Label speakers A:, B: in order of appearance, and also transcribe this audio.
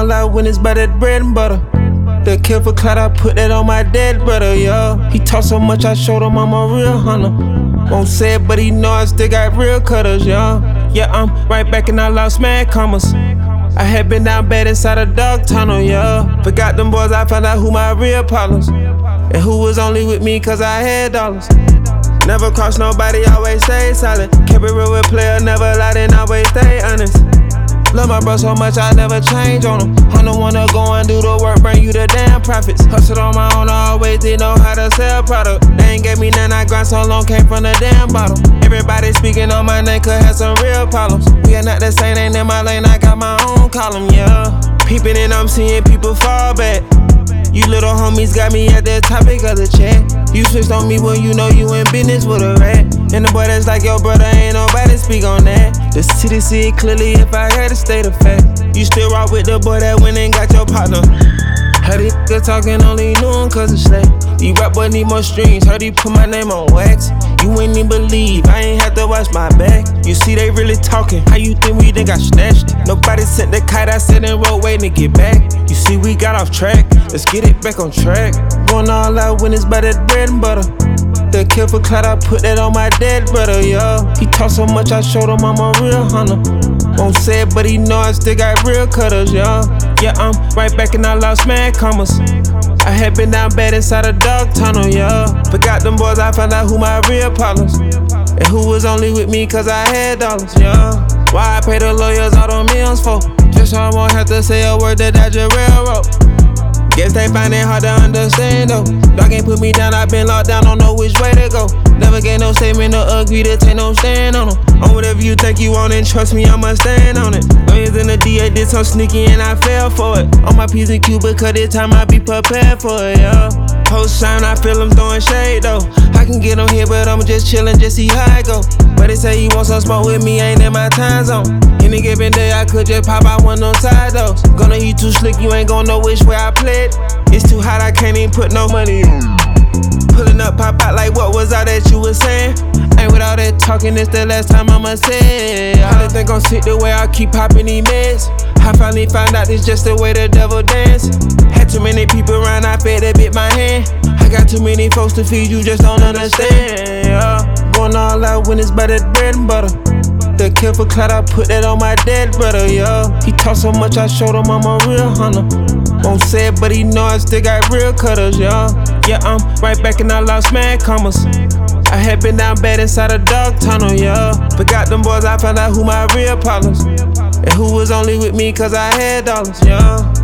A: all out when it's by that bread and butter. The kill for clout, I put that on my dead brother, yeah. He talk so much, I showed him I'm a real hunter. Won't say it, but he know I still got real cutters, yeah. Yeah, I'm right back and I lost mad commas. I had been down bad inside a dog tunnel, yeah. Forgot them boys, I found out who my real problems. And who was only with me cause I had dollars. Never cross nobody, always stay silent. Kept it real with player, never lied and always stay honest. Love my bro so much, I never change on him. I'm the one to go and do the work, bring you the damn profits. Hustled on my own, I always did know how to sell product. They ain't gave me none, I grind so long, came from the damn bottom. Everybody speaking on my name could have some real problems. We are not the same, ain't in my lane, I got my own column, yeah. Peeping and I'm seeing people fall back. You little homies got me at the topic of the chat. You switched on me when you know you in business with a rat. And the boy that's like your brother, ain't nobody speak on that. The city see it clearly if I had to state of fact. You still rock with the boy that went and got your partner. Heard these niggas talking, only knew him cause it's slack. These rap boys need more streams, heard he put my name on wax. You ain't even believe, I ain't had to watch my back. You see they really talking, how you think we done got snatched? Nobody sent the kite, I sat in road waiting to get back. You see we got off track, let's get it back on track. Going all out when it's by that bread and butter. The kill for clout, I put that on my dead brother, yeah. He talk so much, I showed him I'm a real hunter. Won't say it, but he know I still got real cutters, yeah. Yeah, I'm right back and I lost mad commas. I had been down bad inside a dog tunnel, yeah. Forgot them boys, I found out who my real problems. And who was only with me cause I had dollars, yeah. Why I pay the lawyers all them millions for? Just so I won't have to say a word that I just railroad. Guess they find it hard to understand though. Dog ain't put me down, I been locked down, don't know which way to go. Never gave no statement or agree to take no stand on them. On whatever you think you want and trust me, I'ma stand on it. Lawyers in the DA did some sneaky and I fell for it. On my P's and Q's because this time I be prepared for it, yeah. Post shine, I feel them throwing shade though. I can get on here, but I'm just chillin', just see how I go. But they say you want some smoke with me, ain't in my time zone. Any given day, I could just pop out one on side though. Gonna eat too slick, you ain't gon' know which way I played. It's too hot, I can't even put no money in. Pulling up, pop out like what was all that you was saying? Ain't with all that talking, it's the last time I'ma say it. I think gon' sit the way I keep popping these meds. I finally found out it's just the way the devil dance. Had too many people around, I fed that bit my hand. I got too many folks to feed, you just don't understand, yeah. Going all out when it's by that bread and butter. The kill for clout, I put that on my dead brother, yeah. He talk so much, I showed him I'm a real hunter. Won't say it, but he know I still got real cutters, yeah. Yeah, I'm right back and I lost mad commas. I had been down bad inside a dog tunnel, yeah. Forgot them boys, I found out who my real problems. And who was only with me cause I had dollars, yeah.